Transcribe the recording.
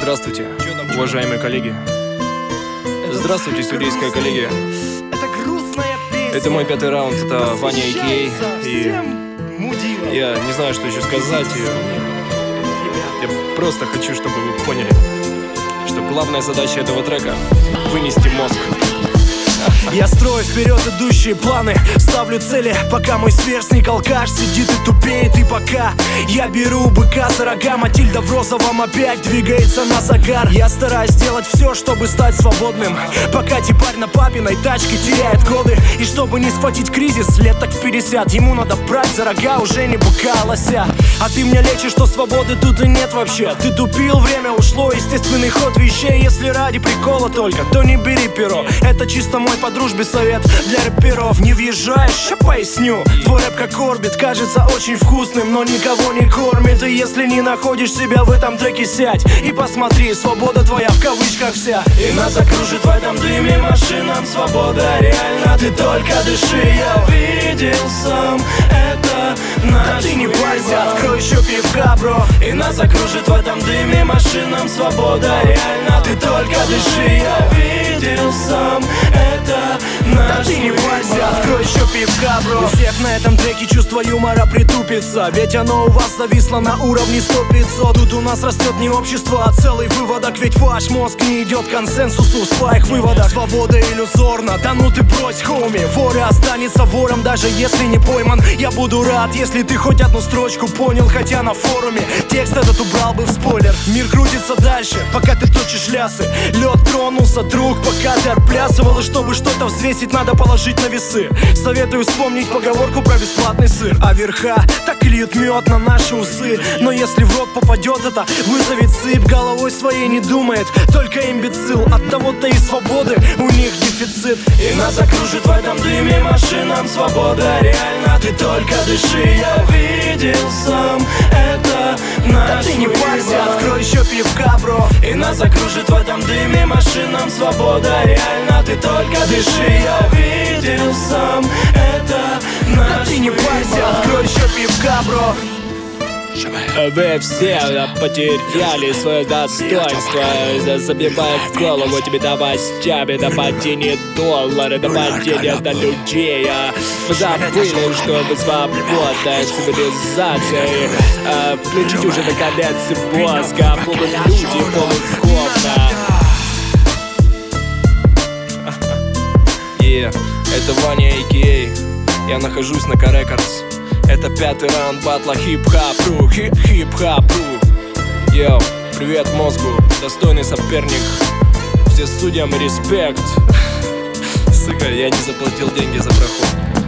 Здравствуйте, уважаемые коллеги. Здравствуйте, судейская коллегия. Это мой 5-й раунд, это Ваня А.К.А. И я не знаю, что еще сказать. Я просто хочу, чтобы вы поняли, что главная задача этого трека — вынести мозг. Я строю вперед идущие планы, ставлю цели, пока мой сверстник-алкаш сидит и тупеет. И пока я беру быка за рога, Матильда в розовом опять двигается на загар. Я стараюсь сделать все, чтобы стать свободным, пока типарь на папиной тачке теряет коды. И чтобы не схватить кризис лет так в 50, ему надо брать за рога уже не быка, а лося. А ты мне лечишь, что свободы тут и нет вообще. Ты тупил, время ушло, естественный ход вещей. Если ради прикола только, то не бери перо. Это чисто мой по дружбе совет для рэперов. Не въезжаешь, ща поясню. Твой рэп как орбит, кажется очень вкусным, но никого не кормит. И если не находишь себя в этом треке, сядь и посмотри, свобода твоя в кавычках вся. И нас окружит в этом дыме машинам свобода реально. Ты только дыши, я видел сам это наш выбор. Ты не парься, открой еще пивка, бро. И нас окружит в этом дыме машинам свобода реально. Ты только дыши, я видел сам это наш ты не парься, открой еще пивка, бро. У всех на этом треке чувство юмора притупится, ведь оно у вас зависло на уровне 100-500. Тут у нас растет не общество, а целый выводок. Ведь ваш мозг не идет к консенсусу в своих выводах. Свобода иллюзорна, да ну ты брось, хоуми. Вор и останется вором, даже если не пойман. Я буду рад, если ты хоть одну строчку понял, хотя на форуме текст этот убрал бы в спойлер. Мир крутится дальше, пока ты точишь лясы. Лед тронулся, друг, пока ты отплясывал. И чтобы что-то взвесить, надо положить на весы. Советую вспомнить поговорку про бесплатный сыр. А верха так и льют мед на наши усы. Но если в рот попадет, это вызовет сыпь. Головой своей не думает только имбецил. От того-то и свободы у них дефицит. И нас окружит в этом дыме машинам свобода реально. Ты только дыши, я видел сам это наш ты не парься, открой еще пивка, бро. И нас окружит в этом дыме машинам свобода реально. Ты только дыши, я видел сам это наш ты не парься, открой еще пивка, бро. Вы все потеряли свое достоинство, забивают в голову тебе новостями, до падения доллара, до падения до людей. Вы забыли, что вы свободная цивилизация. Включите уже наконец мозга, полулюди, полуговна. Это Ваня А.К.А. Я нахожусь на К-Рекордс. Это 5-й раунд батла хип-хап-ру, хип-хап-ру. Йоу, привет мозгу, достойный соперник. Все судьям респект. Сука, я не заплатил деньги за проход.